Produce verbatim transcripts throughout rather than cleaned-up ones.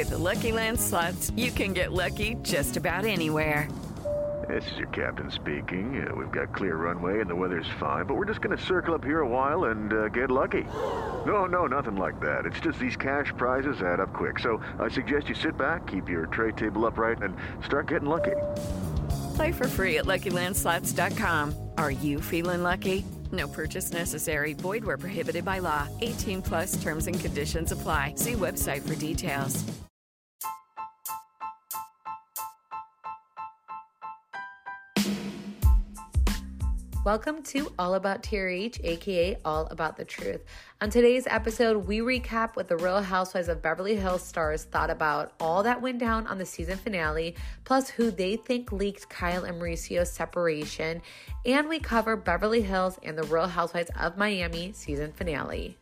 With the Lucky Land Slots, you can get lucky just about anywhere. This is your captain speaking. Uh, we've got clear runway and the weather's fine, but we're just going to circle up here a while and uh, get lucky. No, no, nothing like that. It's just these cash prizes add up quick. So I suggest you sit back, keep your tray table upright, and start getting lucky. Play for free at Lucky Land Slots dot com. Are you feeling lucky? No purchase necessary. Void where prohibited by law. eighteen plus terms and conditions apply. See website for details. Welcome to All About T R H, aka All About the Truth. On today's episode, we recap what the Real Housewives of Beverly Hills stars thought about all that went down on the season finale, plus who they think leaked Kyle and Mauricio's separation, and we cover Beverly Hills and the Real Housewives of Miami season finale.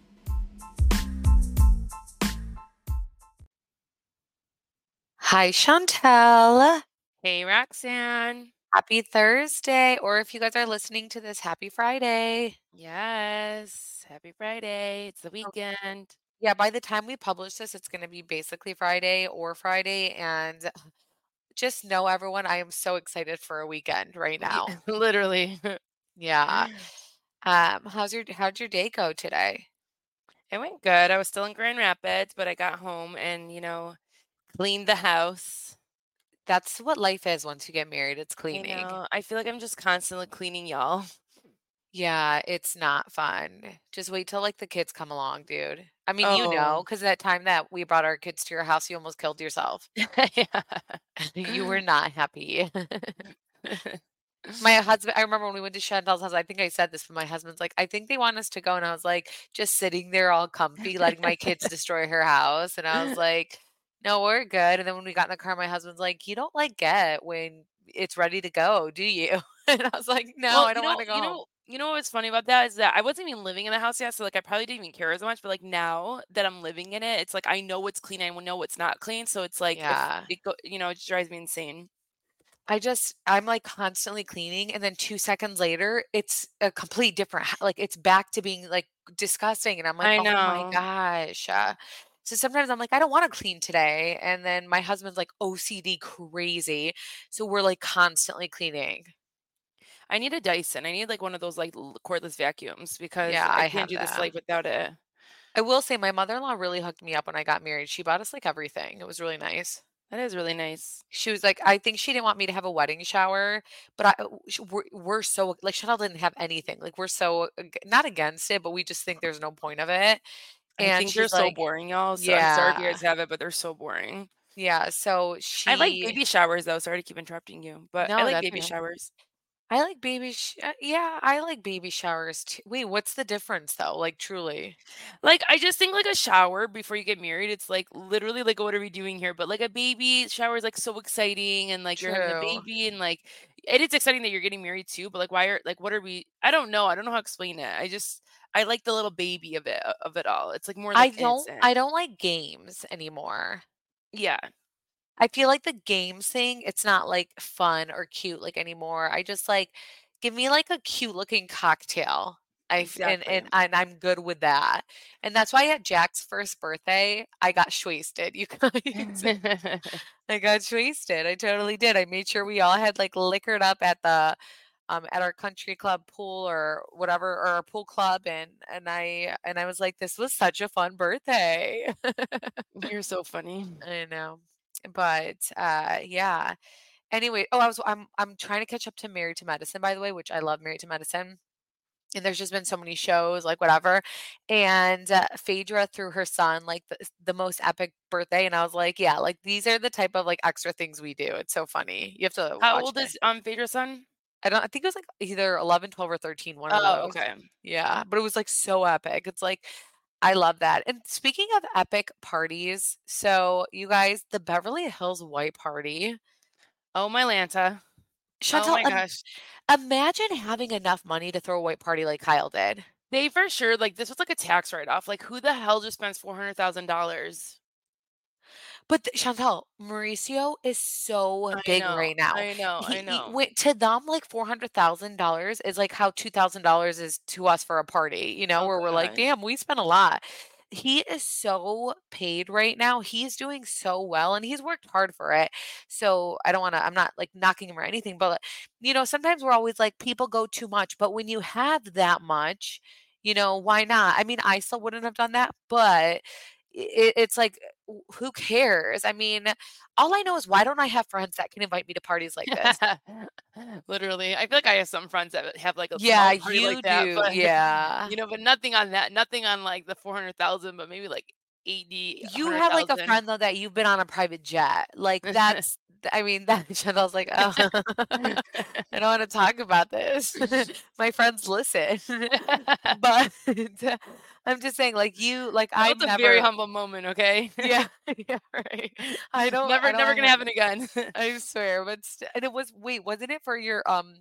Hi, Chantel. Hey, Roxanne. Happy Thursday, or if you guys are listening to this, happy Friday. Yes, happy Friday. It's the weekend. Yeah, by the time we publish this, it's going to be basically Friday or Friday. And just know, everyone, I am so excited for a weekend right now. Literally. Yeah. Um, how's your how'd your day go today? It went good. I was still in Grand Rapids, but I got home and, you know, cleaned the house. That's what life is once you get married. It's I cleaning. know. I feel like I'm just constantly cleaning, y'all. Yeah, it's not fun. Just wait till like the kids come along, dude. I mean, you know, Oh. because that time that we brought our kids to your house, you almost killed yourself. Yeah. You were not happy. My husband, I remember when we went to Chantel's house, I think I said this, but my husband's like, I think they want us to go. And I was like, just sitting there all comfy, letting my kids destroy her house. And I was like, no, we're good. And then when we got in the car, my husband's like, you don't like get when it's ready to go, do you? And I was like, no, Well, I you don't know, want to go you home. know, you know what's funny about that is that I wasn't even living in the house yet, so like I probably didn't even care as much. But like now that I'm living in it, it's like I know what's clean, I know what's not clean. So it's like if Yeah. it go, you know, it just drives me insane. I just, I'm like constantly cleaning. And then two seconds later, it's a complete different, h- like it's back to being like disgusting. And I'm like, I oh my know. gosh. Uh, so sometimes I'm like, I don't want to clean today. And then my husband's like O C D crazy. So we're like constantly cleaning. I need a Dyson. I need like one of those like l- cordless vacuums because Yeah, I I can't have do this that. life without it. I will say my mother-in-law really hooked me up when I got married. She bought us like everything. It was really nice. That is really nice. She was like, I think she didn't want me to have a wedding shower, but I sh- we're, we're so like Chanel didn't have anything. Like we're so ag- not against it, but we just think there's no point of it. I And think they're she's so like, boring, y'all. So I'm sorry if you yeah, guys have it, but they're so boring. yeah. So I like she, baby showers though. Sorry to keep interrupting you, but I no, like that's baby okay. showers. I like baby. Sh- uh, yeah, I like baby showers too. Wait, what's the difference though? Like truly, Like I just think like a shower before you get married, it's like literally like what are we doing here? But like a baby shower is like so exciting and like you're having a true. baby and like it is exciting that you're getting married too, but like why are like what are we I don't know. I don't know how to explain it. I just I like the little baby of it of it all. It's like more I like don't. innocent. I don't like games anymore. Yeah. I feel like the games thing, it's not like fun or cute like anymore. I just like give me like a cute looking cocktail. I f- and Exactly. and and I'm good with that. And that's why at Jack's first birthday, I got wasted. You guys, I got wasted. I totally did. I made sure we all had like liquored up at the um at our country club pool or whatever or our pool club and and I and I was like this was such a fun birthday. You're so funny. I know. But uh yeah. Anyway, oh, I was I'm I'm trying to catch up to Married to Medicine, by the way, which I love Married to Medicine. And there's just been so many shows, like whatever. And uh, Phaedra threw her son like the, the most epic birthday, and I was like, yeah, like these are the type of like extra things we do. It's so funny. You have to How watch old it. is um Phaedra's son? I don't. I think it was like either eleven, twelve, or thirteen. One of Oh, those. okay. Yeah, but it was like so epic. It's like I love that. And speaking of epic parties, so you guys, the Beverly Hills White Party. Oh my Lanta. Oh Chantal, my im gosh. imagine having enough money to throw a white party like Kyle did. They for sure like this was like a tax write-off. Like who the hell just spends four hundred thousand dollars? But th Chantal, Mauricio is so I big know. right now. I know. He I he know. went to them, like, four hundred thousand dollars is like how two thousand dollars is to us for a party, you know, Oh where we're like, gosh. "Damn, we spent a lot." he is so paid right now. He's doing so well and he's worked hard for it. So I don't want to, I'm not like knocking him or anything, but you know, sometimes we're always like people go too much, but when you have that much, you know, why not? I mean, I still wouldn't have done that, but it, it's like, w- who cares? I mean, all I know is why don't I have friends that can invite me to parties like this? Literally. I feel like I have some friends that have, like, a Yeah, small party like you that, do. but, Yeah. you know, but nothing on that nothing on, like, the four hundred thousand, but maybe, like, eighty, You have, like, a one hundred thousand. friend, though, that you've been on a private jet. Like, that's I mean, that Chanel's like, "Oh, I don't wanna talk about this. My friends listen." But I'm just saying, like, you like, That I was a very never humble moment, okay? Yeah, yeah, right. I don't I Never don't never gonna have happen again. I swear, but st and it was wait, wasn't it for your, um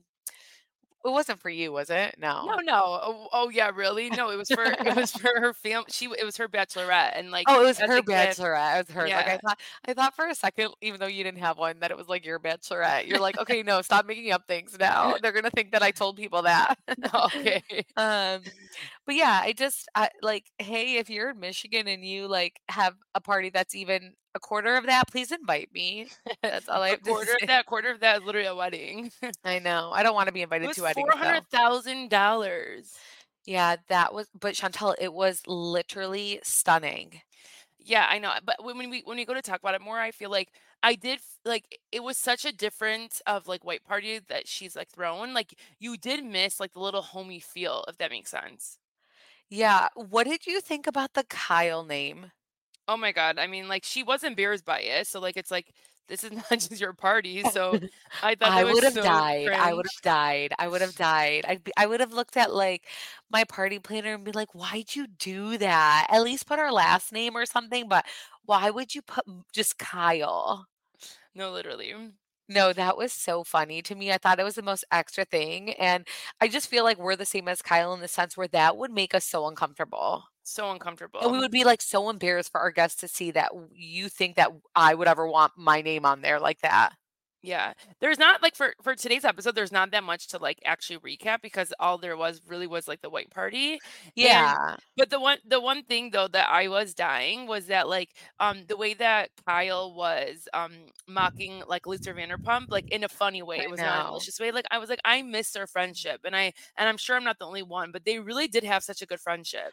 it wasn't for you, was it? No, No. no. Oh oh, yeah, really? No, it was for it was for her fam she it was her bachelorette, and, like, Oh, it was as her a gift. bachelorette, it was hers, like, I Yeah. thought I thought for a second, even though you didn't have one, that it was, like, your bachelorette. You're like, "Okay, no, stop making up things now. They're gonna think that I told people that." Okay. Um, but yeah, I just I like, hey, if you're in Michigan and you, like, have a party that's even a quarter of that, please invite me. That's all I A have to quarter of say. that quarter of that is literally a wedding. I know, I don't wanna be It invited was to weddings, though. four hundred thousand dollars. Yeah, that was but Chantel, it was literally stunning. Yeah, I know, but when when we when we go to talk about it more, I feel like I did f like, it was such a difference of, like, white party that she's, like, thrown, like, you did miss, like, the little homey feel, if that makes sense. Yeah, what did you think about the Kyle name? Oh my god, I mean, like, she was embarrassed by it, so, like, it's like, this is not just your party, so I thought I that was would have so died, I would cringe. have died, I would have died. I'd be I would have looked at, like, my party planner and be like, "Why'd you do that? At least put our last name or something, but why would you put m just Kyle?" No, literally. No, that was so funny to me. I thought it was the most extra thing, and I just feel like we're the same as Kyle in the sense where that would make us so uncomfortable. So And we uncomfortable. would be, like, so embarrassed for our guests to see that w you think that I would ever want my name on there like that. Yeah. There's not like for for today's episode, there's not that much to like actually recap because all there was really was like the white party. And Yeah, but the one the one thing though that I was dying was that like um the way that Kyle was um mocking like Luther Vanderpump, like in a funny way. I It was not a know. malicious way. Like I was like, I miss their friendship. And I and I'm sure I'm not the only one, but they really did have such a good friendship.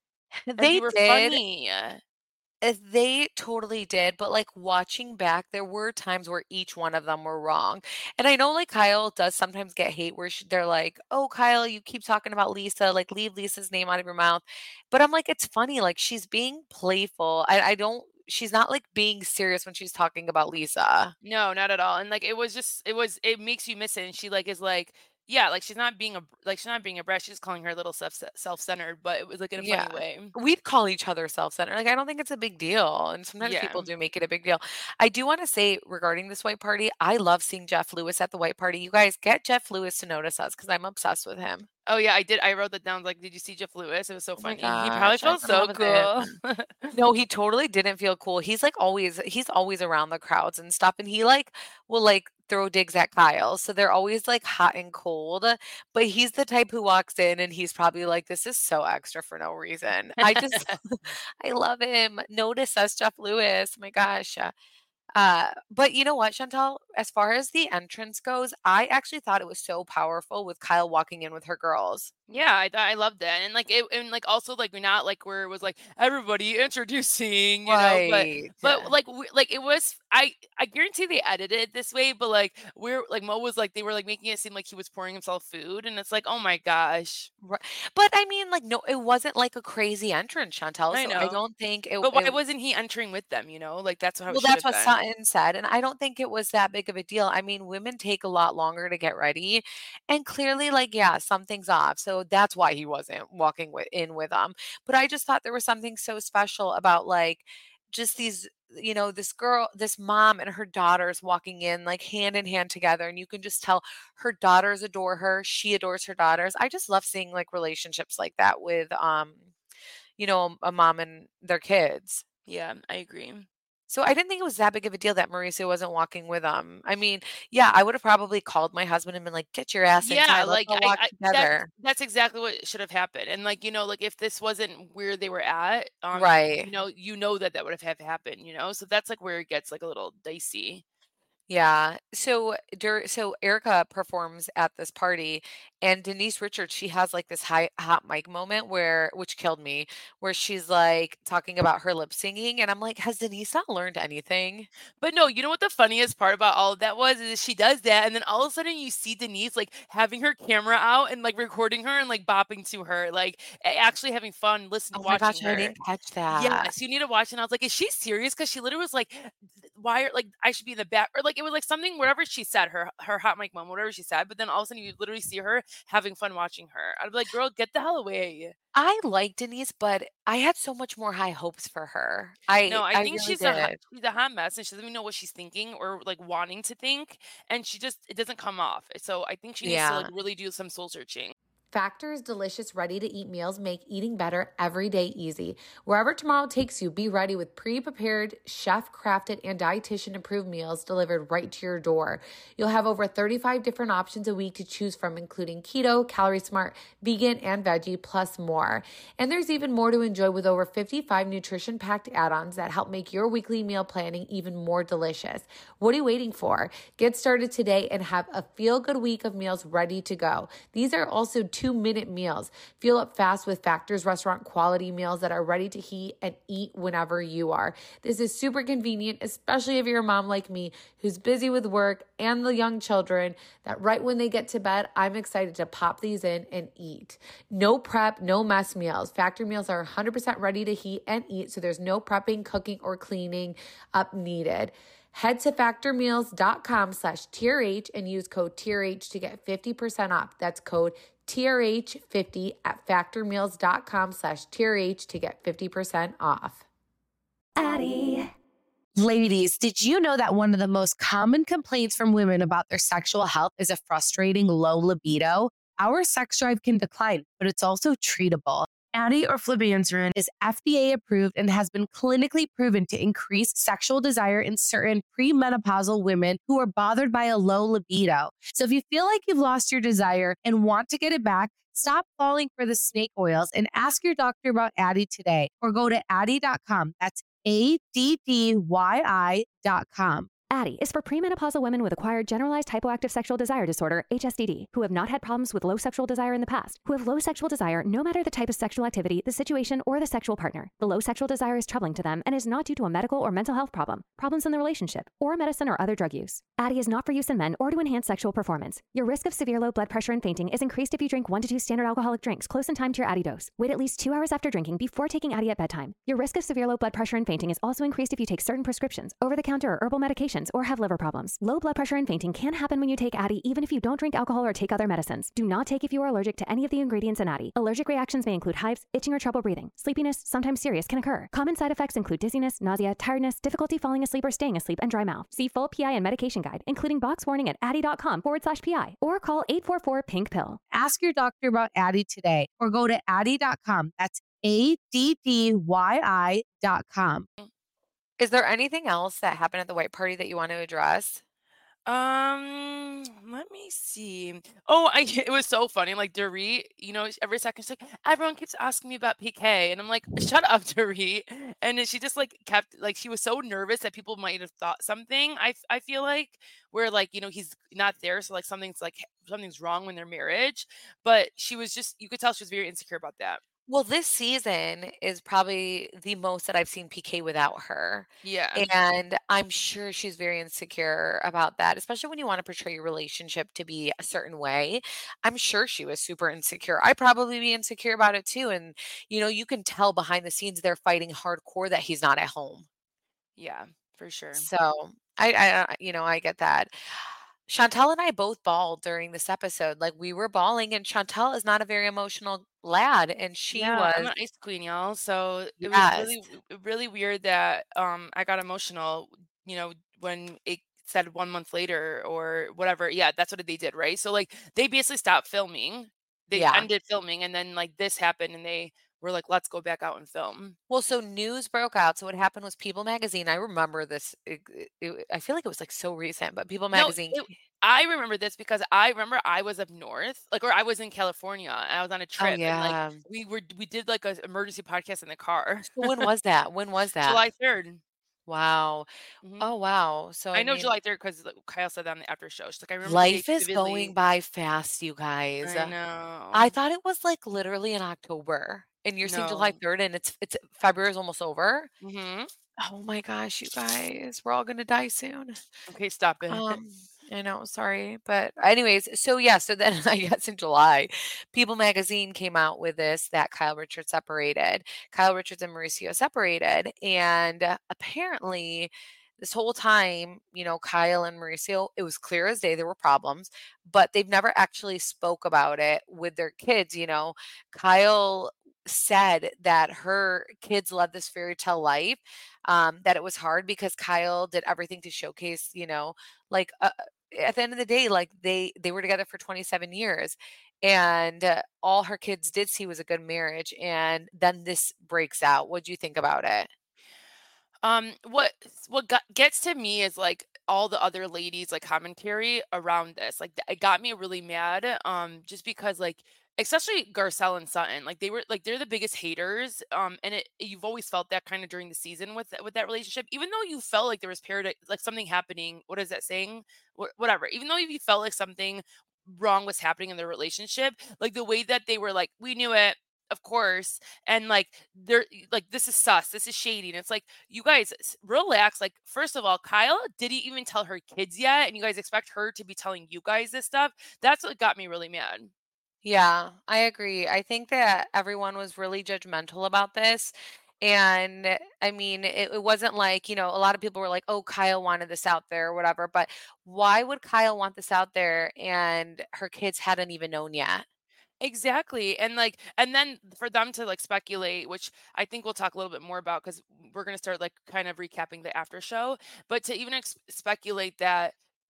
And they They were did. funny. Uh, they totally did, but, like, watching back, there were times where each one of them were wrong, and I know, like, Kyle does sometimes get hate where sh they're like, "Oh, Kyle, you keep talking about Lisa, like, leave Lisa's name out of your mouth," but I'm like, "It's funny, like, she's being playful." I I don't she's not, like, being serious when she's talking about Lisa. No, not at all, and, like, it was just it was it makes you miss it, and she, like, is like yeah, like, she's not being a br like, she's not being a brat, she's calling her a little self self-centered, but it was, like, in a Yeah. funny way. We'd call each other self-centered, like, I don't think it's a big deal, and sometimes Yeah. people do make it a big deal. I do wanna say regarding this white party, I love seeing Jeff Lewis at the white party. You guys get Jeff Lewis to notice us because 'cause I'm obsessed with him. Oh, yeah, I did I wrote that down, like, "Did you see Jeff Lewis?" It was so Oh my funny. He probably gosh, I'm felt in love so with him. cool. No, he totally didn't feel cool. He's, like, always he's always around the crowds and stuff, and he, like, will, like, throw digs at Kyle, so they're always, like, hot and cold, but he's the type who walks in and he's probably like, "This is so extra for no reason." I just I love him. Notice us, Jeff Lewis. Oh my gosh. Uh, but you know what, Chantal? As far as the entrance goes, I actually thought it was so powerful with Kyle walking in with her girls. Yeah, I thought I loved that, and, like, it and, like, also, like, we're not, like, where it was, like, "Everybody introducing," you know, but Right. but, like, we like, it was I I guarantee they edited it this way, but, like, we're like, Mo was, like they were, like, making it seem like he was pouring himself food, and it's like, "Oh my gosh." Ri But I mean, like, no, it wasn't like a crazy entrance, Chantal, I so I know, don't think it but why it wasn't he entering with them, you know? Like, that's how it well, should that's have what been. Sutton said, and I don't think it was that big of a deal. I mean, women take a lot longer to get ready, and clearly, like, yeah, something's off, so that's why he wasn't walking with in with them. But I just thought there was something so special about, like, just these you know, this girl this mom and her daughters walking in, like, hand in hand together, and you can just tell her daughters adore her, she adores her daughters. I just love seeing, like, relationships like that with, um, you know, a mom and their kids. Yeah, I agree. So I didn't think it was that big of a deal that Mauricio wasn't walking with them. I mean, yeah, I would have probably called my husband and been like, "Get your ass Yeah, inside. Let's like, all I walk I that's together." that's exactly what should have happened, and, like, you know, like, if this wasn't where they were at, um, Right. you know you know that that would have had to happen, you know? So that's, like, where it gets, like, a little dicey. Yeah. So dur so Erica performs at this party, and Denise Richards, she has like this high hot mic moment where, which killed me, where she's like talking about her lip singing, and I'm like, has Denise not learned anything? But no, you know what the funniest part about all of that was, is she does that, and then all of a sudden you see Denise, like, having her camera out and, like, recording her and, like, bopping to her, like, a actually having fun listen Oh my watching gosh, I her. didn't catch that. Yes, you need to watch, and I was like, "Is she serious?" Because she literally was like, "Why are like, I should be in the back," or, like, it was, like, something whatever she said, her her hot mic moment, whatever she said, but then all of a sudden you literally see her having fun watching her. I'd be like, "Girl, get the hell away." I like Denise, but I had so much more high hopes for her. I No, I I think really she's a hot did. she's a hot mess, and she doesn't even know what she's thinking or, like, wanting to think, and she just it doesn't come off. So I think she needs to, like, Yeah. really do some soul searching. Factor's delicious, ready to eat meals make eating better every day easy. Wherever tomorrow takes you, be ready with pre prepared, chef crafted, and dietitian approved meals delivered right to your door. You'll have over thirty-five different options a week to choose from, including keto, calorie smart, vegan, and veggie, plus more. And there's even more to enjoy with over fifty-five nutrition packed add ons that help make your weekly meal planning even more delicious. What are you waiting for? Get started today and have a feel good week of meals ready to go. These are also two minute meals. Fuel up fast with Factor's restaurant quality meals that are ready to heat and eat whenever you are. This is super convenient, especially if you're a mom like me who's busy with work and the young children, that right when they get to bed, I'm excited to pop these in and eat. No prep, no mess meals. Factor meals are one hundred percent ready to heat and eat, so there's no prepping, cooking, or cleaning up needed. Head to factormeals.com slash TRH and use code T R H to get fifty percent off. That's code T R H fifty at factormeals.com slash TRH to get fifty percent off. Addie. Ladies, did you know that one of the most common complaints from women about their sexual health is a frustrating low libido? Our sex drive can decline, but it's also treatable. Addie or flibanserin is F D A approved and has been clinically proven to increase sexual desire in certain premenopausal women who are bothered by a low libido. So if you feel like you've lost your desire and want to get it back, stop falling for the snake oils and ask your doctor about Addie today, or go to addie dot com. That's A D D Y I dot com. Addie is for premenopausal women with acquired generalized hypoactive sexual desire disorder, H S D D, who have not had problems with low sexual desire in the past, who have low sexual desire no matter the type of sexual activity, the situation, or the sexual partner. The low sexual desire is troubling to them and is not due to a medical or mental health problem, problems in the relationship, or medicine or other drug use. Addie is not for use in men or to enhance sexual performance. Your risk of severe low blood pressure and fainting is increased if you drink one to two standard alcoholic drinks close in time to your Addie dose. Wait at least two hours after drinking before taking Addie at bedtime. Your risk of severe low blood pressure and fainting is also increased if you take certain prescriptions, over-the-counter or herbal medications, or have liver problems. Low blood pressure and fainting can happen when you take Addie, even if you don't drink alcohol or take other medicines. Do not take if you are allergic to any of the ingredients in Addie. Allergic reactions may include hives, itching or trouble breathing. Sleepiness, sometimes serious, can occur. Common side effects include dizziness, nausea, tiredness, difficulty falling asleep or staying asleep, and dry mouth. See full P I and medication guide, including box warning at addie.com forward slash PI, or call eight four four pink pill. Ask your doctor about Addie today, or go to addie dot com. That's A D D Y I dot com. Is there anything else that happened at the white party that you want to address? Um, let me see. Oh, I it was so funny. Like Dorit, you know, every second she's like, everyone keeps asking me about P K, and I'm like, shut up, Dorit. And then she just like kept like she was so nervous that people might have thought something. I f- I feel like where like you know he's not there, so like something's like something's wrong in their marriage. But she was just you could tell she was very insecure about that. Well, this season is probably the most that I've seen P K without her. Yeah. And I'm sure she's very insecure about that, especially when you want to portray your relationship to be a certain way. I'm sure she was super insecure. I'd probably be insecure about it too. And, you know, you can tell behind the scenes they're fighting hardcore that he's not at home. Yeah, for sure. So I, I, you know, I get that. Chantel and I both bawled during this episode. Like we were bawling, and Chantel is not a very emotional lad, and she Yeah, I'm was. an ice queen, y'all. So it was Yes. really, w- really weird that um I got emotional, you know, when it said one month later or whatever. Yeah, that's what they did, right? So like they basically stopped filming. They Yeah. ended filming, and then like this happened, and they were like, let's go back out and film. Well, so news broke out. So what happened was People Magazine. I remember this. It, it, it- I feel like it was like so recent, but People No, Magazine. it I remember this because I remember I was up north, like, or I was in California, and I was on a Oh trip, and, like, yeah. we were we did, like, a emergency podcast in the car. So when was that? When was that? July third. Wow. Mhm. Oh wow. So I I know mean, July third 'cause, like, Kyle said that on the after show. She's like, "I remember the date life is going vividly." by fast, you guys. I I know. thought it was like literally in October, and you're saying July No. third, and it's it's February is almost over. Mhm. Oh my gosh, you guys, we're all gonna die soon. Okay, stop it. Um, I know, sorry. But anyways, so yeah, so then I guess in July, People Magazine came out with this that Kyle Richards separated. Kyle Richards and Mauricio separated. And uh, apparently this whole time, you know, Kyle and Mauricio, it was clear as day there were problems, but they've never actually spoke about it with their kids, you know. Kyle said that her kids led this fairy tale life, um, that it was hard because Kyle did everything to showcase, you know, like uh, at the end of the day, like they they were together for twenty-seven years, and uh, all her kids did see was a good marriage, and then this breaks out. What do you think about it? Um, what what got, gets to me is like all the other ladies like commentary around this. Like th- it got me really mad. Um, just because like especially Garcelle and Sutton, like they were like they're the biggest haters. Um, and it you've always felt that kind of during the season with that- with that relationship, even though you felt like there was paradise like something happening. What is that saying? Wh- whatever. Even though you felt like something wrong was happening in their relationship, like the way that they were like, we knew it. Of course, and like they're like, this is sus, this is shady, and it's like, you guys s- relax. Like, first of all, Kyle didn't even tell her kids yet, and you guys expect her to be telling you guys this stuff. That's what got me really mad. Yeah, I agree. I think that everyone was really judgmental about this. And I mean, it, it wasn't like, you know, a lot of people were like, oh, Kyle wanted this out there or whatever. But why would Kyle want this out there and her kids hadn't even known yet? Exactly. And like, and then for them to like speculate, which I think we'll talk a little bit more about because we're going to start like kind of recapping the after show, but to even ex- speculate that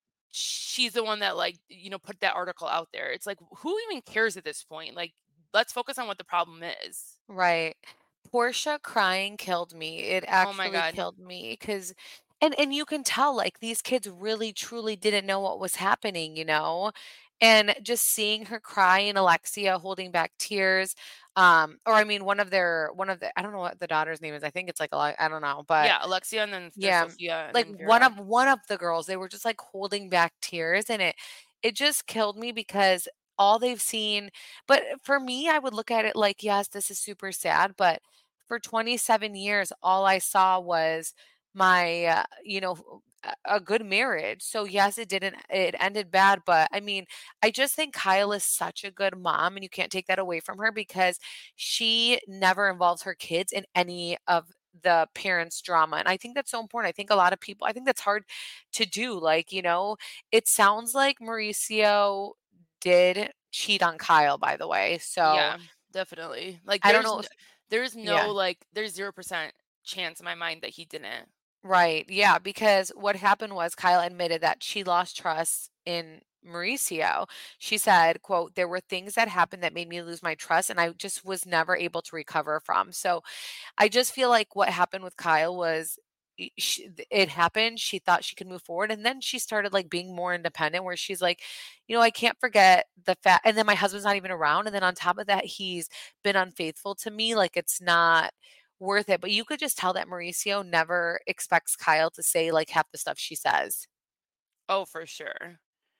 she's the one that like, you know, put that article out there. It's like, who even cares at this point? Like, let's focus on what the problem is. Right. Portia crying killed me. It Oh my actually God. killed me because and and you can tell like these kids really truly didn't know what was happening, you know? And just seeing her cry and Alexia holding back tears, um or I mean one of their one of the I don't know what the daughter's name is. I think it's like a lot, I don't know, but Yeah, Alexia, and then there's yeah, Sophia, and like then one Vera. of one of the girls, they were just like holding back tears, and it it just killed me because all they've seen, but for me, I would look at it like, yes, this is super sad, but for twenty-seven years, all I saw was my, uh, you know, a a good marriage. So yes, it didn't, it ended bad, but I mean, I just think Kyle is such a good mom, and you can't take that away from her because she never involves her kids in any of the parents' drama. And I think that's so important. I think a lot of people, I think that's hard to do. Like, you know, it sounds like Mauricio did cheat on Kyle, by the way. So Yeah, definitely. Like, I don't there's know n- if, there's no yeah. like there's zero percent chance in my mind that he didn't. Right. Yeah. Because what happened was Kyle admitted that she lost trust in Mauricio. She said, quote, there were things that happened that made me lose my trust and I just was never able to recover from. So I just feel like what happened with Kyle was i- she, it happened. She thought she could move forward. And then she started like being more independent, where she's like, you know, I can't forget the fact. And then my husband's not even around. And then on top of that, he's been unfaithful to me. Like it's not worth it. But you could just tell that Mauricio never expects Kyle to say like half the stuff she says. Oh, for sure.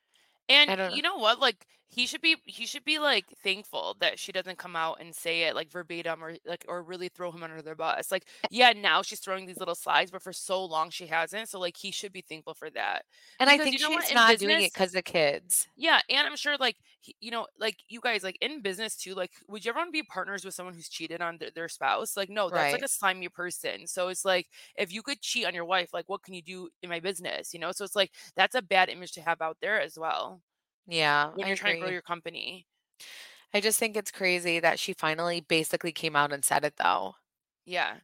And I don't know. you know what? Like he should be he should be like thankful that she doesn't come out and say it like verbatim or like or really throw him under the bus. Like, yeah, now she's throwing these little slides, but for so long she hasn't. So like he should be thankful for that. And I Because think you know what? she's In not doing it business, because the kids. yeah, and I'm sure like he, you know, like you guys like in business too, like would you ever want to be partners with someone who's cheated on their, their spouse? Like no, that's like Right. a slimy person. So it's like if you could cheat on your wife, like what can you do in my business? You know? So it's like that's a bad image to have out there as well Yeah, when I you're trying to grow agree. your company. I just think it's crazy that she finally basically came out and said it though. Yeah.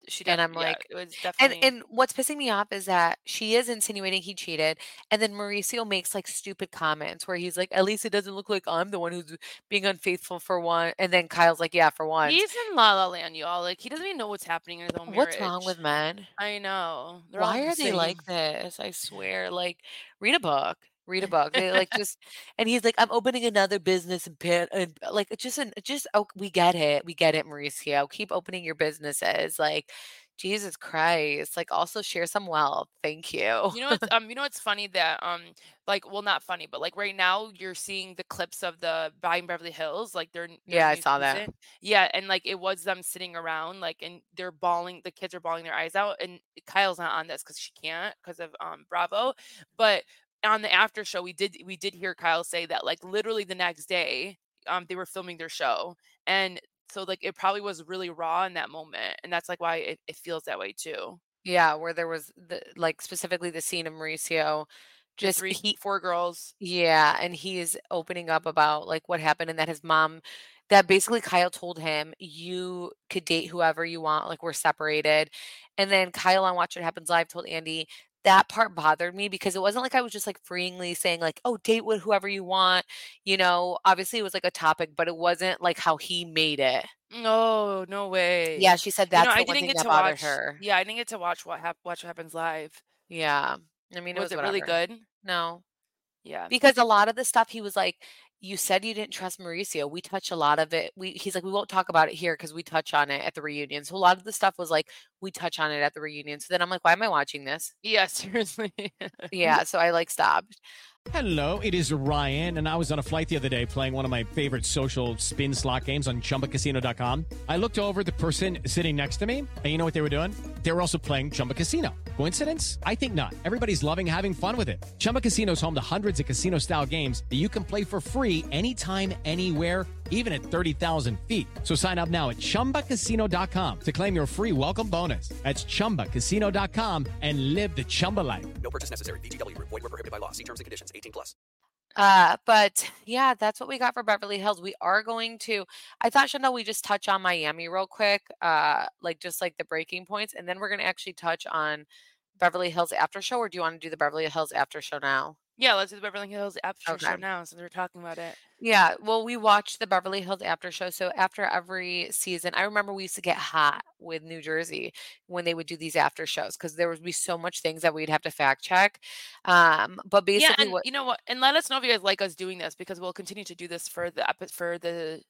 She And def I'm yeah, like it was and definitely and what's pissing me off is that she is insinuating he cheated, and then Mauricio makes, like, stupid comments where he's like, "At least it doesn't look like I'm the one who's being unfaithful for one," and then Kyle's like, "Yeah, for once." he's in La La Land, y'all, like, he doesn't even know what's happening in his own What's wrong marriage. with men? I know. They're all Why the are they same. like this? I swear, like, read a book. Read a book. They, like, just and he's like, "I'm opening another business in Pan," and, like, it's just an just oh, we get it. We get it, Mauricio. Keep opening your businesses. Like, Jesus Christ. Like, also share some wealth. Thank you. You know what's um you know what's funny that um like well not funny but like right now you're seeing the clips of the Buying Beverly Hills like their n- their Yeah, I new saw that. season. Yeah, and like it was them sitting around like and they're bawling the kids are bawling their eyes out and Kyle's not on this cuz she can't because of um Bravo. But on the after show we did we did hear Kyle say that like literally the next day um they were filming their show and so like it probably was really raw in that moment and that's like why it, it feels that way too. Yeah, where there was the like, specifically the scene of Mauricio The just three he four girls. yeah, and he's opening up about, like, what happened and that his mom that basically Kyle told him, "You could date whoever you want, like, we're separated." And then Kyle on Watch What Happens Live told Andy, that part bothered me because it wasn't like I was just, like, freeingly saying, like, "Oh, date with whoever you want." You know, obviously, it was, like, a topic, but it wasn't, like, how he made it. No, no Yeah, way. she said You know, that's I the one didn't thing get that to bothered watch her. yeah, I didn't get to watch what hap Watch What Happens Live. Yeah. I mean, it Was was it really whatever. good? No. Yeah, because Because a it lot of the stuff he was like, "You said you didn't trust Mauricio. We touch a lot of it." We he's like, "We won't talk about it here because we touch on it at the reunion." So a lot of the stuff was like, "We touch on it at the reunion." So then I'm like, "Why am I watching this?" yeah, seriously. Yeah, so I, like, stopped. Hello, it is Ryan, and I was on a flight the other day playing one of my favorite social spin slot games on chumba casino dot com. I looked over at the person sitting next to me, and you know what they were doing? They were also playing Chumba Casino. Coincidence? I think not. Everybody's loving having fun with it. Chumba Casino is home to hundreds of casino style games that you can play for free anytime, anywhere, even at thirty thousand feet. So sign up now at chumba casino dot com to claim your free welcome bonus. That's chumba casino dot com and live the Chumba life. No purchase necessary. V G W Group. Void were prohibited by law. See terms and conditions. eighteen plus. Uh, but yeah, that's what we got for Beverly Hills. We are going to I thought, Chanel, we just touch on Miami real quick, uh, like, just, like, the breaking points, and then we're gonna actually touch on Beverly Hills After Show, or do you wanna do the Beverly Hills After Show now? Yeah, let's do the Beverly Hills after Okay. show now since we're talking about it. Yeah, well, we watched the Beverly Hills After Show, so after every season I remember we used to get hot with New Jersey when they would do these after shows because there would be so much things that we'd have to fact check, um, but Yeah, basically and what you know what? And let us know if you guys like us doing this because we'll continue to do this for the epi for the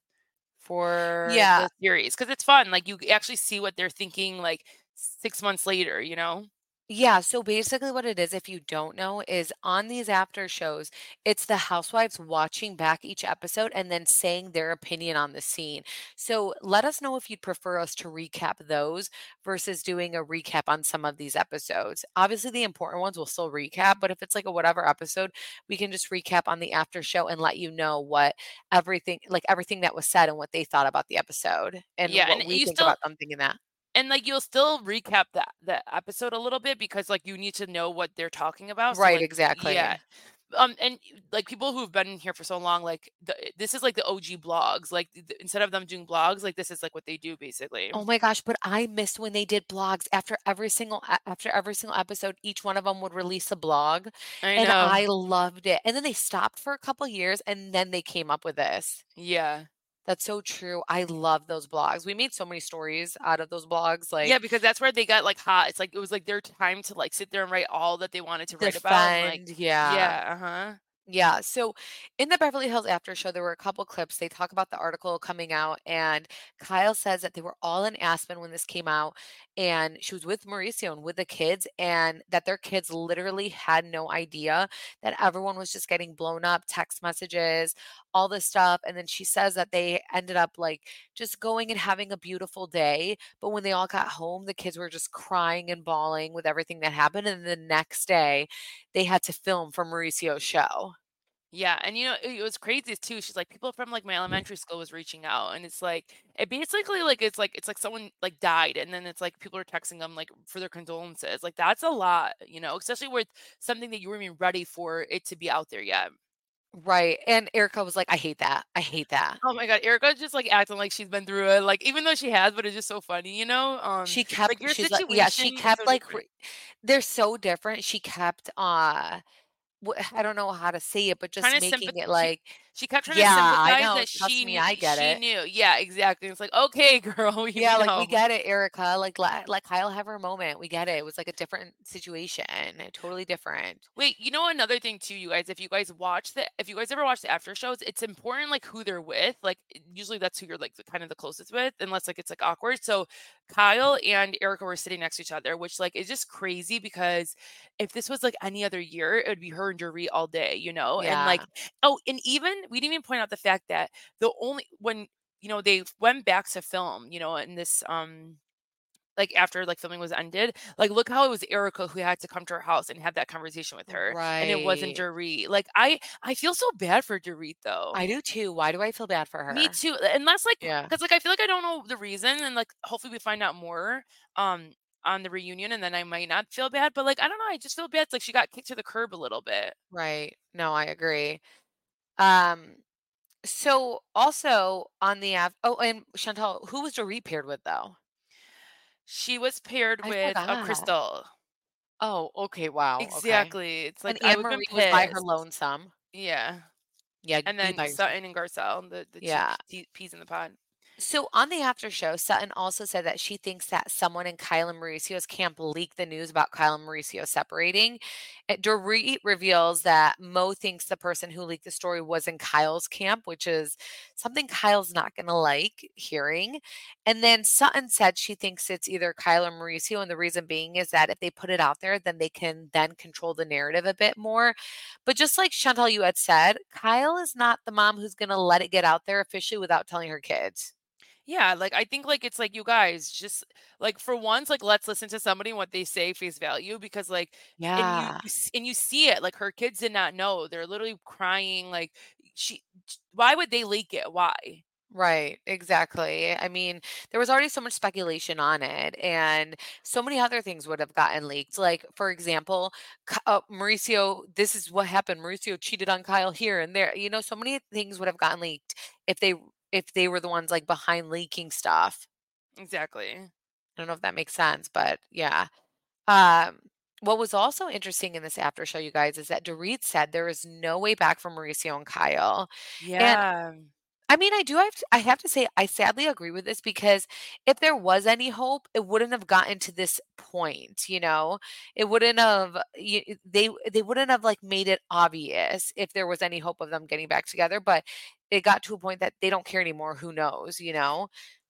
for Yeah. the series because it's fun. Like you actually see what they're thinking like six months later, you know? Yeah, so basically what it is, if you don't know, is on these after shows, it's the housewives watching back each episode and then saying their opinion on the scene. So let us know if you'd prefer us to recap those versus doing a recap on some of these episodes. Obviously, the important ones we'll still recap, but if it's like a whatever episode, we can just recap on the after show and let you know what everything, like everything that was said and what they thought about the episode and Yeah, and what we you think still about them thinking that. and like you'll still recap that the episode a little bit because like you need to know what they're talking about. So Right, like yeah. exactly. Um and like people who've been here for so long, like the, this is like the O G blogs. Like th- instead of them doing blogs, like this is like what they do basically. Oh my gosh, but I missed when they did blogs after every single e after every single episode, each one of them would release a blog, I and know. I loved it, and then they stopped for a couple years, and then they came up with this. Yeah. That's so true, I love those blogs. We made so many stories out of those blogs, Yeah, like, because that's where they got like hot. It's like it was like their time to like sit there and write all that they wanted to write about and like defend yeah. yeah, uh-huh. Yeah, so in the Beverly Hills After Show, there were a couple clips. They talk about the article coming out, and Kyle says that they were all in Aspen when this came out, and she was with Mauricio and with the kids, and that their kids literally had no idea that everyone was just getting blown up, text messages, all this stuff. And then she says that they ended up like just going and having a beautiful day. But when they all got home, the kids were just crying and bawling with everything that happened. And the next day, they had to film for Mauricio's show. Yeah, and you know, it it was crazy too. She's like, people from like my elementary school was reaching out, and it's like, it basically like it's like it's like someone like died, and then it's like people are texting them like for their condolences. Like that's a lot, you know, especially with something that you weren't even ready for it to be out there yet. Right, and Erica was like, "I hate that. I hate that." Oh my god, Erica's just, like, acting like she's been through it, like, even though she has, but it's just so funny, you know? Um, She like, kept your she's like yeah, she situation is so kept, like, different. re they're so different. She kept, uh, w I don't know how to say it, but just Trying to making sympath it she like, she kept trying to "Yeah, I sympathize know. that Trust she me, knew I get she it." knew. Yeah, exactly. It's like, "Okay, girl, we we Yeah, like, "We know." get it, Erica. Like, let let Kyle have her moment. We get it. It was, like, a different situation, eh, totally different." Wait, you know another thing too, you guys, if you guys watch the if you guys ever watch the after shows, it's important, like, who they're with, like, eh, usually that's who you're, like, the kind of the closest with, unless, like, it's, like, awkward, so Kyle and Erica were sitting next to each other, which, like, is just crazy because if this was, like, any other year, it would be her and Dorit all day, you know, and, like Yeah. oh, and even we didn't even point out the fact that the only when, you know, they went back to film, you know, in this, um like, after, like, filming was ended, like, look how it was Erica who had to come to her house and have that conversation with her, and it wasn't Right. Dorit. Like, I I feel so bad for Dorit, though. I do too. Why do I feel bad for Me her? too, unless, like Yeah. 'cause, like, I feel like I don't know the reason, and, like, hopefully we find out more, um, on the reunion, and then I might not feel bad, but, like, I don't know, I just feel bad, it's like she got kicked to the curb a little bit. Right. No, I agree. Um, so also on the app oh, and Chantal, who was Dorit paired with, though? She was paired I with, uh, forgot. Crystal. Oh, okay, wow, okay. Exactly, it's And like, I would've been Anne-Marie was by her pissed. lonesome. Yeah. Yeah, And be then by yourself. Sutton and Garcelle, the the two Yeah. p tea peas in the pod. So on the after show, Sutton also said that she thinks that someone in Kyle and Mauricio's camp leaked the news about Kyle and Mauricio separating. Uh, Dorit reveals that Mo thinks the person who leaked the story was in Kyle's camp, which is something Kyle's not going to like hearing. And then Sutton said she thinks it's either Kyle or Mauricio, and the reason being is that if they put it out there, then they can then control the narrative a bit more. But just like Chantal, you had said, Kyle is not the mom who's going to let it get out there officially without telling her kids. Yeah, like, I think, like, it's like, you guys just like, for once, like, let's listen to somebody and what they say face value because, like and you Yeah. you s and you see it, like, her kids did not know. They're literally crying, like, she sh why would they leak it? Why? Right, exactly. I mean, there was already so much speculation on it, and so many other things would have gotten leaked. Like, for example, Ky- uh, Mauricio, this is what happened. Mauricio cheated on Kyle here and there. You know, so many things would have gotten leaked if they if they were the ones like behind leaking stuff. Exactly. I don't know if that makes sense, but yeah. Um, what was also interesting in this after show, you guys, is that Dorit said there is no way back for Mauricio and Kyle. And Yeah. I mean, I do have to, I have to say I sadly agree with this because if there was any hope, it wouldn't have gotten to this point, you know? It wouldn't have y- they they wouldn't have like made it obvious if there was any hope of them getting back together, but it got to a point that they don't care anymore, who knows, you know?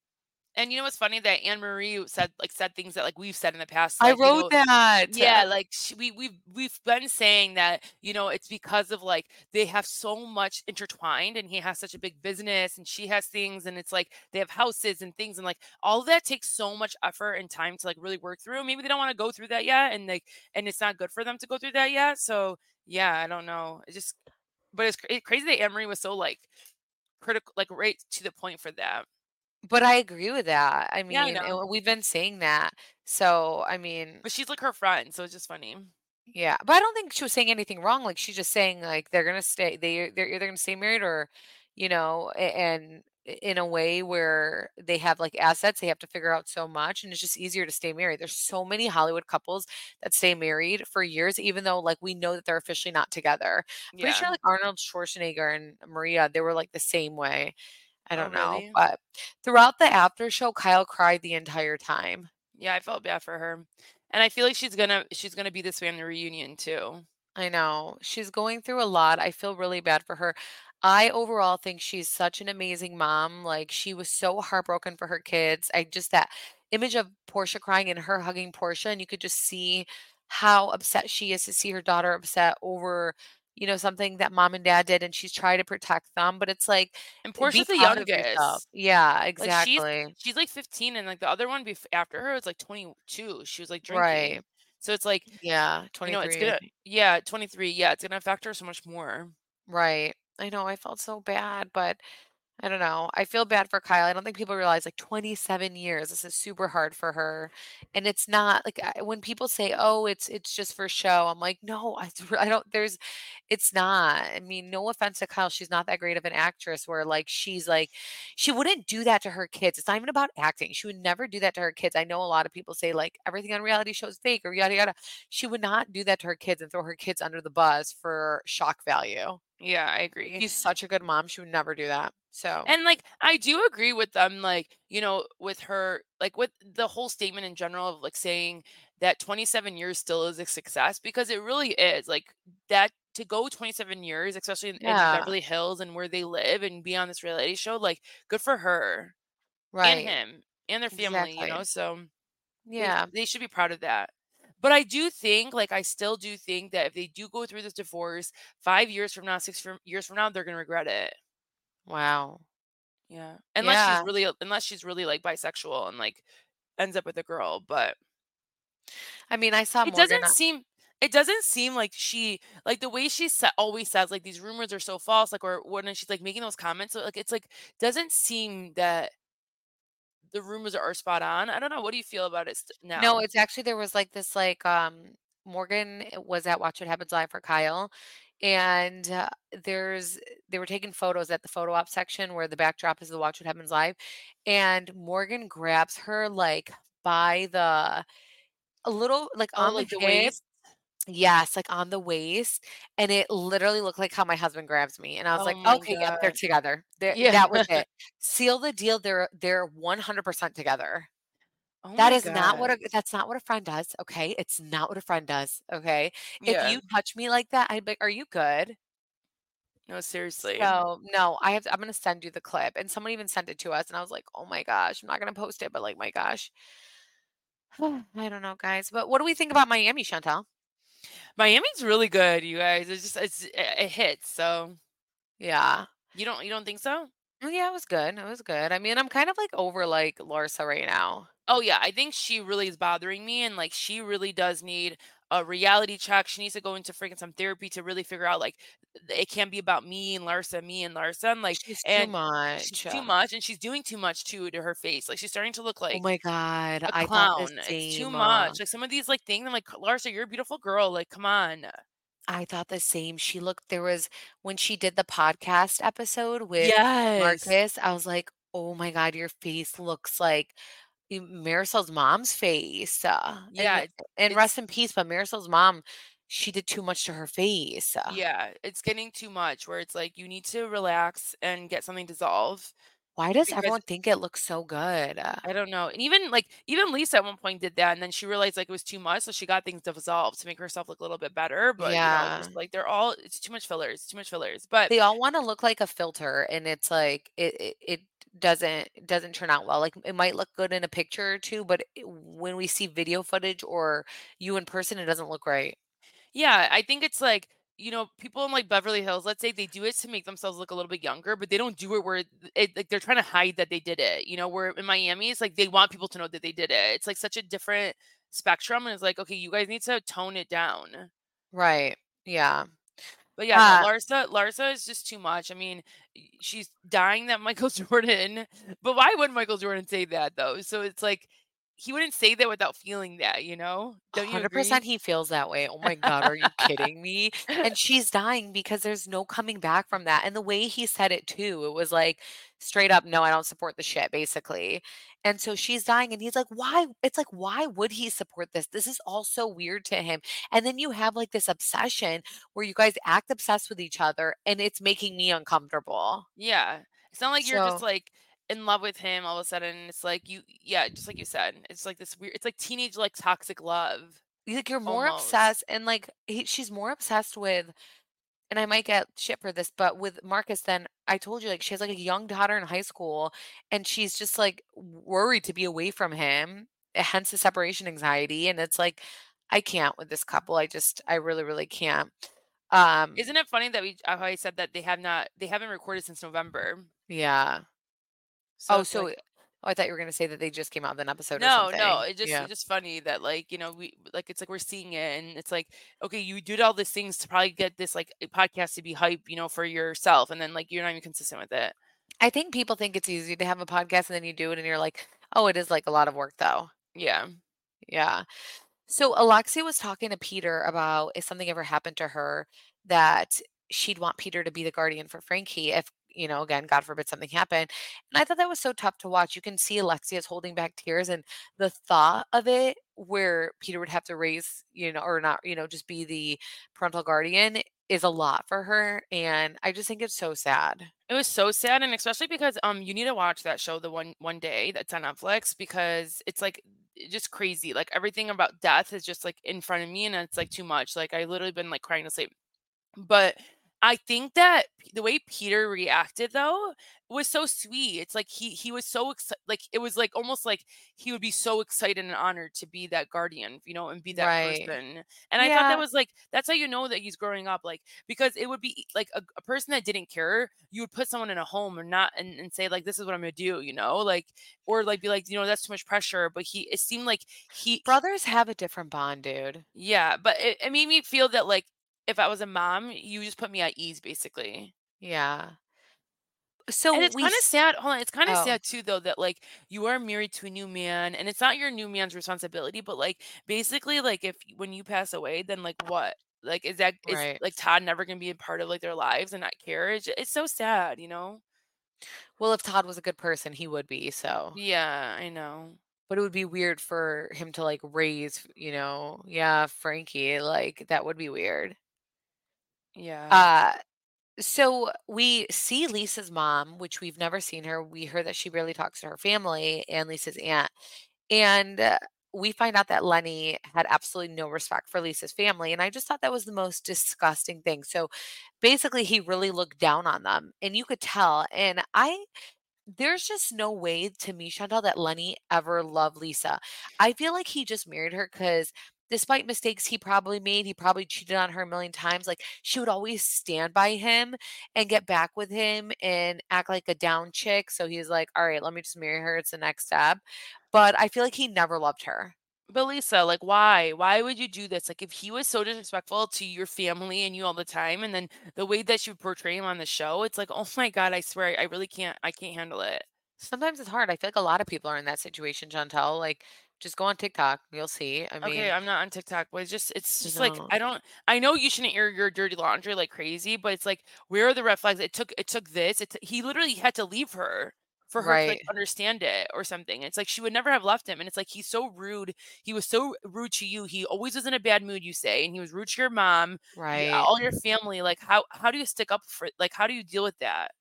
And you know what's funny? That Anne Marie said like, said things that, like, we've said in the past, I like, you wrote know that. yeah, like, sh we we've we've been saying that, you know, it's because of, like, they have so much intertwined, and he has such a big business, and she has things, and it's like they have houses and things, and, like, all of that takes so much effort and time to, like, really work through. Maybe they don't wanna go through that yet, and, like and it's not good for them to go through that yet, so, yeah, I don't know. It just but it's cra crazy that Anne Marie was so, like, critical like, right to the point for that. But I agree with that. I Yeah, I mean, know. and we've been saying that. So, I mean, But she's, like, her friend, so it's just funny. yeah, but I don't think she was saying anything wrong. Like she's just saying like they're gonna stay. They they're either gonna stay married or, you know, a- and in a way where they have like assets, they have to figure out so much, and it's just easier to stay married. There's so many Hollywood couples that stay married for years, even though like we know that they're officially not together. Pretty Yeah. sure like Arnold Schwarzenegger and Maria, they were like the same way. I Oh, don't know, really? but throughout the after show, Kyle cried the entire time. Yeah, I felt bad for her. And I feel like she's gonna she's gonna be this way in the reunion too. I know. She's going through a lot. I feel really bad for her. I overall think she's such an amazing mom. Like she was so heartbroken for her kids. I just that image of Portia crying and her hugging Portia, and you could just see how upset she is to see her daughter upset over, you know, something that mom and dad did, and she's trying to protect them. But it's like, And be Portia's the proud of yourself. youngest. Yeah, Like she's exactly. she's like fifteen and like the other one bef- after her is like twenty-two. She was like Right. drinking. So it's like, Yeah, you know, it's twenty-three, I gonna think. yeah, twenty-three. Yeah, it's gonna affect her so much more. Right. I know. I felt so bad, but I don't know. I feel bad for Kyle. I don't think people realize like twenty-seven years. This is super hard for her. And it's not like I, when people say, "Oh, it's it's just for show." I'm like, "No, I, I don't there's it's not." I mean, no offense to Kyle, she's not that great of an actress where like she's like she wouldn't do that to her kids. It's not even about acting. She would never do that to her kids. I know a lot of people say like everything on reality shows is fake or yada yada. She would not do that to her kids and throw her kids under the bus for shock value. Yeah, I agree. She's such a good mom. She would never do that. So And like I do agree with them, like, you know, with her, like with the whole statement in general of like saying that twenty-seven years still is a success because it really is. Like that to go twenty-seven years, especially in, in yeah, Beverly Hills and where they live and be on this reality show, like good for her and right. him and their family, you Exactly. know. So they Yeah. they should be proud of that. But I do think, like, I still do think that if they do go through this divorce, five years from now, six from, years from now, they're gonna regret it. Wow. Yeah, unless she's Yeah. really, unless she's really like bisexual and like ends up with a girl. But I mean, I saw it Morgan. doesn't seem, it doesn't seem like she, like the way she sa- always says, like these rumors are so false, like or when she's like making those comments, so, like it's like doesn't seem that the rumors are spot on. I don't know. What do you feel about it st- No, now? it's actually there was like this like um Morgan was at Watch What Happens Live for Kyle, and uh, there's they were taking photos at the photo op section where the backdrop is the Watch What Happens Live, and Morgan grabs her like by the a little like Oh, on the like the hip. waist. Yes, like on the waist, and it literally looked like how my husband grabs me, and I was Oh like, my "Okay, yep, they're god. together. There, Yeah. that was it. Seal the deal. They're they're one hundred percent together." Oh That my is not what god. a that's not what a friend does, okay? It's not what a friend does, okay? If Yeah. you touch me like that, I'd be like, "Are you good?" No, seriously. So, no, I have I'm gonna send you the clip, and someone even sent it to us, and I was like, "Oh my gosh." I'm not gonna post it, but like, my gosh. I don't know, guys, but what do we think about Miami, Chantal? Miami's really good, you guys. It's just it's it, it hits. So Yeah. you don't you don't think so? Oh, yeah, it was good, it was good. I mean, I'm kind of, like, over, like, Larsa right now. Oh yeah, I think she really is bothering me, and like she really does need a reality check. She needs to go into freaking some therapy to really figure out like th- it can't be about me and Larsa, me and Larsa, and like She's too and she's much. too much, and she's doing too much too to her face. Like she's starting to look Oh like my god, a I thought the clown. It's too same, uh much. Like some of these like things, I'm like Larsa, you're a beautiful girl. Like come on. I thought the same. She looked there was when she did the podcast episode with Yes. Marcus, I was like, "Oh my god, your face looks like y Marisol's mom's face." Uh, Yeah. and It, and it's rest in peace, but Marisol's mom, she did too much to her face. Uh, yeah. It's getting too much. Where it's like you need to relax and get something dissolved why does because everyone think it looks so good? Uh, I don't know. And even like even Lisa at one point did that and then she realized like it was too much, so she got things dissolved to make herself look a little bit better. But you know, yeah. just like they're all it's too much fillers, too much fillers. But They all wanna look like a filter, and it's like it it it doesn't it doesn't turn out well. Like, it might look good in a picture or two, but it when we see video footage or you in person, it doesn't look right. yeah, I think it's like, you know, people in like Beverly Hills, let's say they do it to make themselves look a little bit younger, but they don't do it where it, it like they're trying to hide that they did it. You know, where in Miami, it's like they want people to know that they did it. It's like such a different spectrum, and it's like, okay, you guys need to tone it down. Right. Yeah. But yeah, no, Uh, Larsa Larsa is just too much. I mean, y- she's dying that Michael Jordan, but why would Michael Jordan say that though? So it's like he wouldn't say that without feeling that, you know? Don't you one hundred percent agree? he feels that way. Oh my god, are you kidding me? And she's dying because there's no coming back from that. And the way he said it too, it was like straight up, no, I don't support the shit, basically. And so she's dying, and he's like, why? It's like, why would he support this? This is all so weird to him. And then you have like this obsession where you guys act obsessed with each other, and it's making me uncomfortable. Yeah. It's not like you're just So like in love with him all of a sudden. It's like you yeah, just like you said. It's like this weird it's like teenage like toxic love like you're more almost. obsessed, and like he, she's more obsessed with, and I might get shit for this, but with Marcus, then I told you, like, she has like a young daughter in high school, and she's just like worried to be away from him, eh, hence the separation anxiety. And it's like, I can't with this couple. I just, I really, really can't. Um, Isn't it funny that we how I said that they have not they haven't recorded since November. yeah. So Oh, it's so like oh, I thought you were gonna say that they just came out with an episode or no, no, something. it just Yeah. it's just funny that like, you know, we like it's like we're seeing it and it's like, okay, you did all these things to probably get this like a podcast to be hype, you know, for yourself and then like you're not even consistent with it. I think people think it's easy to have a podcast and then you do it and you're like, oh, it is like a lot of work though. Yeah. Yeah. So Alexia was talking to Peter about if something ever happened to her that she'd want Peter to be the guardian for Frankie if, you know, again, God forbid something happened. And I thought that was so tough to watch. You can see Alexia's holding back tears and the thought of it where Peter would have to raise, you know, or not, you know, just be the parental guardian is a lot for her. And I just think it's so sad. It was so sad, and especially because um you need to watch that show the one one day that's on Netflix because it's like just crazy. Like everything about death is just like in front of me and it's like too much. Like I literally been like crying to sleep. But I think that p- the way Peter reacted though was so sweet. It's like he he was so excited. Like it was like almost like he would be so excited and honored to be that guardian, you know, and be that Right. person. And I thought that Yeah. was like that's how you know that he's growing up. Like because it would be like a, a person that didn't care, you would put someone in a home or not and, and say like this is what I'm gonna do, you know, like or like be like you know that's too much pressure. But he it seemed like he Brothers have a different bond, dude. yeah, but it, it made me feel that like if I was a mom, you just put me at ease basically. Yeah. And So it's we kind of s- sad. Hold on, it's kind of oh, sad too, though, that like you are married to a new man, and it's not your new man's responsibility, but like basically, like if y- when you pass away, then like what? Like is that is right. like Todd never gonna be a part of like their lives and not care? It's, ju- it's so sad, you know? Well, if Todd was a good person, he would be, so. Yeah, I know. But it would be weird for him to like raise, you know, yeah, Frankie, like that would be weird. Yeah. Uh so we see Lisa's mom, which we've never seen her. We heard that she barely talks to her family and Lisa's aunt. And uh, we find out that Lenny had absolutely no respect for Lisa's family. And I just thought that was the most disgusting thing. So basically, he really looked down on them. And you could tell. And I there's just no way to me, Chantal, that Lenny ever loved Lisa. I feel like he just married her because despite mistakes he probably made, he probably cheated on her a million times. Like she would always stand by him and get back with him and act like a down chick. So he's like, all right, let me just marry her. It's the next step. But I feel like he never loved her. But Lisa, like, why? Why would you do this? Like, if he was so disrespectful to your family and you all the time, and then the way that you portray him on the show, it's like, oh my God, I swear, I really can't, I can't handle it. Sometimes it's hard. I feel like a lot of people are in that situation, Chantal. Like, just go on TikTok. You'll see. I Okay, mean, I'm not on TikTok, but it's just it's you just like know, I don't I know you shouldn't air your dirty laundry like crazy, but it's like where are the red flags? It took it took this. It t- he literally had to leave her for her to like right, understand it or something. It's like she would never have left him, and it's like he's so rude. He was so rude to you. He always was in a bad mood, you say, and he was rude to your mom, you, right. all your family. Like how how do you stick up for like how do you deal with that?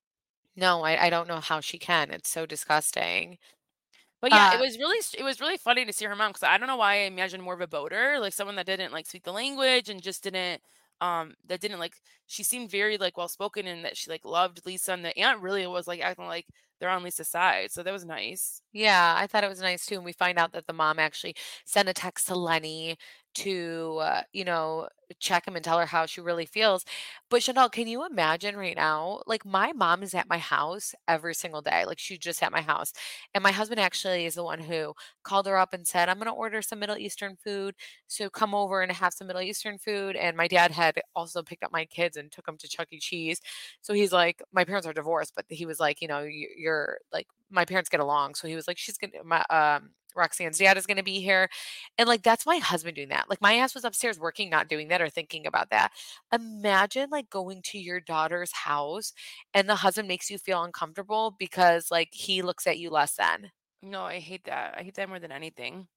No, I, I don't know how she can. It's so disgusting. But yeah, it Uh, was really it was really funny to see her mom because I don't know why I imagined more of a boater, like someone that didn't like speak the language and just didn't um that didn't like she seemed very like well spoken and that she like loved Lisa and the aunt really was like acting like they're on Lisa's side. So that was nice. Yeah, I thought it was nice too. And we find out that the mom actually sent a text to Lenny to, uh, you know, check him and tell her how she really feels. But Chanel, can you imagine right now? Like, my mom is at my house every single day. Like, she's just at my house. And my husband actually is the one who called her up and said, I'm going to order some Middle Eastern food. So come over and have some Middle Eastern food. And my dad had also picked up my kids and took them to Chuck E. Cheese. So he's like, my parents are divorced, but he was like, you know, you, you're like, my parents get along. So he was like, she's gonna, my, um, Roxanne's dad is going to be here. And like, that's my husband doing that. Like, my ass was upstairs working, not doing that or thinking about that. Imagine like going to your daughter's house and the husband makes you feel uncomfortable because like he looks at you less than. No, I hate that. I hate that more than anything.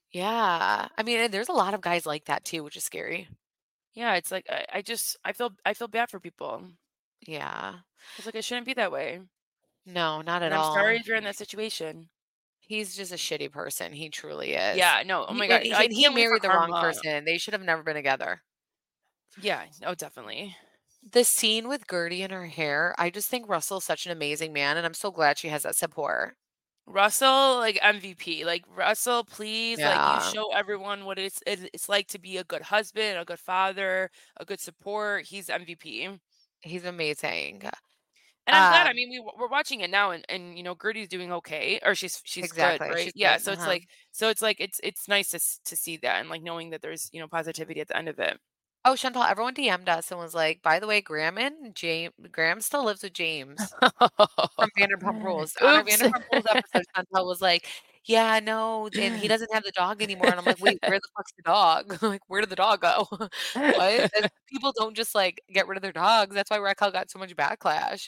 Yeah. I mean, and there's a lot of guys like that too, which is scary. Yeah, it's like I, I just I feel I feel bad for people. Yeah. It's like it shouldn't be that way. No, not at And I'm sorry all. if you're in that situation. He's just a shitty person. He truly is. Yeah, no, oh He, my and God. he, I and he can't wait for married the wrong karma. person. They should have never been together. Yeah, no, definitely. The scene with Gertie and her hair, I just think Russell's such an amazing man, and I'm so glad she has that support. Russell, like M V P. Like Russell, please, like you Yeah, show everyone what it's it, it's like to be a good husband, a good father, a good support. He's M V P. And he's amazing. I'm glad. I Um, mean, we we're watching it now, and and you know, Gertie's doing okay, or she's she's good, exactly. right? She's Yeah. good. So it's Uh-huh. like so it's like it's it's nice to s- to see that and like knowing that there's you know positivity at the end of it. Oh, Chantal, everyone D M'd us and was like, "By the way, Graham and James Graham still lives with James from Vanderpump Rules." On our Oops. Vanderpump Rules episode, Chantal was like, "Yeah, no, and he doesn't have the dog anymore." And I'm like, "Wait, where the fuck's the dog? Like, where did the dog go?" What? And people don't just, like, get rid of their dogs. That's why Raquel got so much backlash.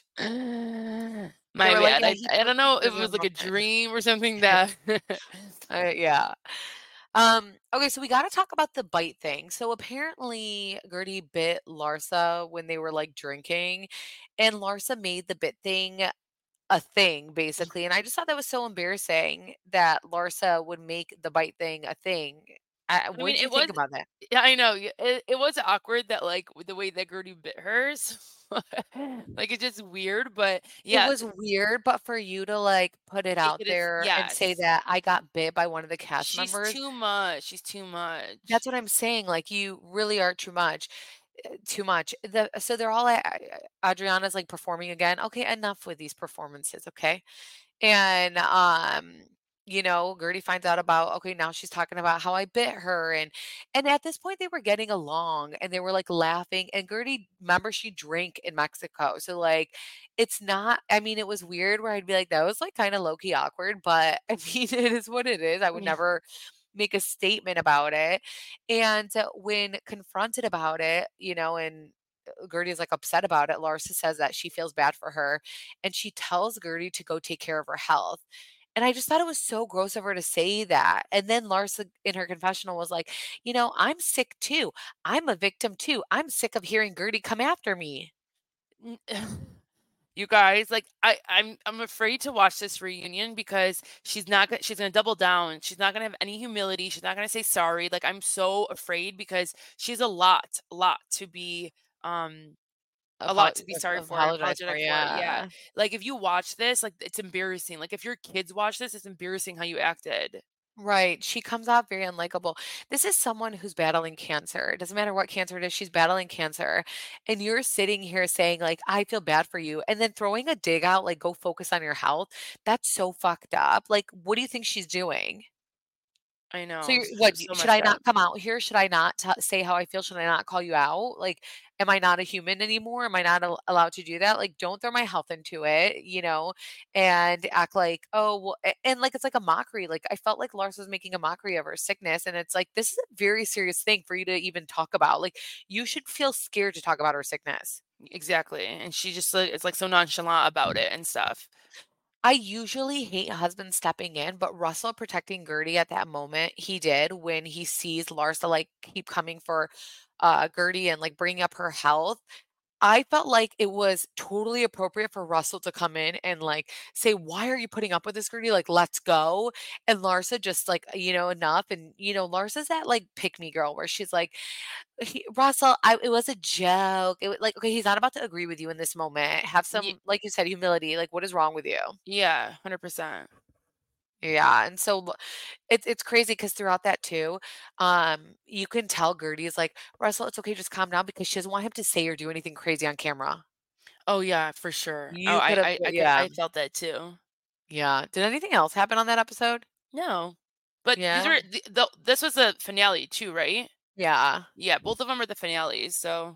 They My were like, bad. "Yeah, I he I still don't keeps know if it living with was like a Roman." dream or something that Uh, yeah. Um, okay, so we gotta talk about the bite thing. So apparently Gertie bit Larsa when they were like drinking, and Larsa made the bit thing a thing, basically. And I just thought that was so embarrassing that Larsa would make the bite thing a thing. I, I what mean, did you it think was about that? yeah, I know. y- It, it was awkward that like with the way that Gertie bit hers. Like it's just weird, but It yeah, was weird, but for you to like put it make out it a th- there and say yes. that I got bit by one of the cast She's members, too much. She's too much. that's what I'm saying. Like you really are too much. uh, Too much. The so they're all at, Adriana's like performing again. Okay, enough with these performances, okay? And um, you know, Gertie finds out about, okay, now she's talking about how I bit her, and and at this point they were getting along and they were like laughing. And Gertie, remember, she drank in Mexico. So like it's not, I mean, it was weird where I'd be like, that was like kind of low-key awkward, but I mean it is what it is. I would Yeah. never make a statement about it. And uh, when confronted about it, you know, and uh, Gertie is like upset about it, Larsa says that she feels bad for her and she tells Gertie to go take care of her health. And I just thought it was so gross of her to say that. And then Larsa in her confessional was like, you know, I'm sick too. I'm a victim too. I'm sick of hearing Gertie come after me. N- You guys, like I, I'm I'm afraid to watch this reunion because she's not gonna she's gonna double down. She's not gonna have any humility. She's not gonna say sorry. Like I'm so afraid because she's a lot, a lot to be um a lot Apo- to be sorry for and apologize for, apologetic for. Yeah. yeah. Like if you watch this, like it's embarrassing. Like if your kids watch this, it's embarrassing how you acted. Right. She comes out very unlikable. This is someone who's battling cancer. It doesn't matter what cancer it is, she's battling cancer. And you're sitting here saying, like, I feel bad for you. And then throwing a dig out, like, go focus on your health. That's so fucked up. Like, what do you think she's doing? I So know. you're So, what, y so should messed I up. not come out here? Should I not t say how I feel? Should I not call you out? Like, am I not a human anymore? Am I not al allowed to do that? Like, don't throw my health into it, you know, and act like, "Oh, well," a and, like, it's like a mockery. Like, I felt like Lars was making a mockery of her sickness, and it's like, this is a very serious thing for you to even talk about. Like, you should feel scared to talk about her sickness. Exactly. And she just like it's like so nonchalant about it and stuff. I usually hate husbands stepping in, but Russell protecting Gertie at that moment, he did when he sees Larsa like keep coming for uh Gertie and like bringing up her health. I felt like it was totally appropriate for Russell to come in and like say, "Why are you putting up with this, Gertie? Like, let's go." And Larsa just like, you know, enough. And you know, Larsa's that like pick me girl where she's like, he, Russell, I, it was a joke. It was like, okay, he's not about to agree with you in this moment. Have Ye- some, like you said, humility. Like, what is wrong with you? yeah, one hundred percent. Yeah, and so l it's it's crazy because throughout that too, um, you can tell Gertie is like, "Russell, it's okay, just calm down," because she doesn't want him to say or do anything crazy on camera. Oh yeah, for sure. Oh, You could I have I I could yeah, I felt that too. yeah. Did anything else happen on that episode? No. But these Yeah? are the, the this was a finale too, right? Yeah. Yeah, both of them are the finales. So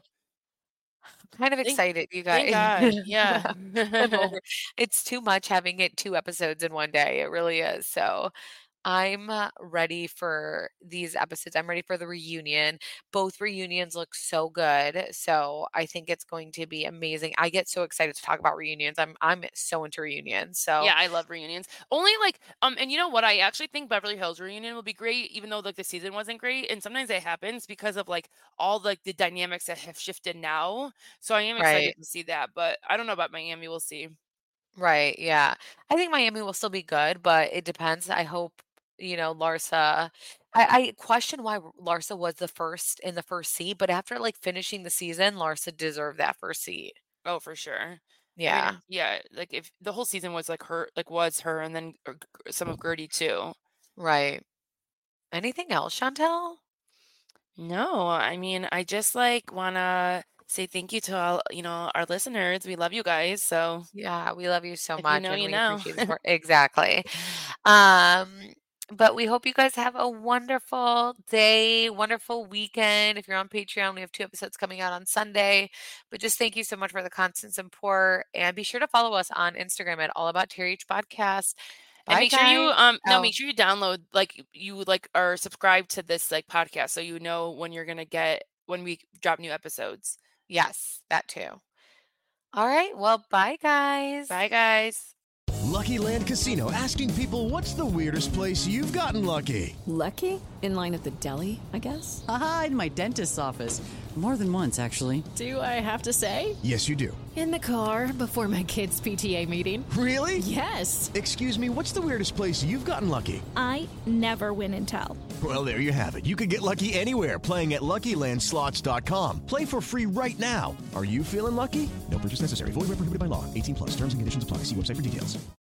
Kind of thank excited, you thank guys. God. Yeah. I'm over it's too much having it two episodes in one day, it really is, so I'm uh, ready for these episodes. I'm ready for the reunion. Both reunions look so good. So I think it's going to be amazing. I get so excited to talk about reunions. I'm I'm so into reunions. So Yeah, I love reunions. Only like um and you know what? I actually think Beverly Hills reunion will be great even though like the season wasn't great and sometimes it happens because of like all like the dynamics that have shifted now. So I am excited right, to see that, but I don't know about Miami, we'll see. right, yeah. I think Miami will still be good, but it depends. I hope, you know, Larsa. I, I question why Larsa was the first in the first seat, but after like finishing the season, Larsa deserved that first seat. Oh, for sure. I mean, Yeah, yeah, like if the whole season was like her like was her and then er, g- some of Gertie too. right. Anything else, Chantel? No, I mean, I just like wanna say thank you to all, you know, our listeners. We love you guys. So Yeah, we love you so if you much know, and you we know. appreciate the support. Exactly. Um, But we hope you guys have a wonderful day, wonderful weekend. If you're on Patreon, we have two episodes coming out on Sunday. But just thank you so much for the constant support. And be sure to follow us on Instagram at All About T R H Podcast. And Bye, make sure you guys. um no Oh. make sure you download like you like are subscribed to this like podcast so you know when you're gonna get when we drop new episodes. Yes, that too. All right. Well, bye, guys. Bye, guys. Lucky Land Casino, asking people, what's the weirdest place you've gotten lucky? Lucky? In line at the deli, I guess? Aha, in my dentist's office. More than once, actually. Do I have to say? Yes, you do. In the car before my kids' P T A meeting. Really? Yes. Excuse me, what's the weirdest place you've gotten lucky? I never win and tell. Well, there you have it. You can get lucky anywhere, playing at Lucky Land Slots dot com. Play for free right now. Are you feeling lucky? No purchase necessary. Void where prohibited by law. eighteen plus. Terms and conditions apply. See website for details.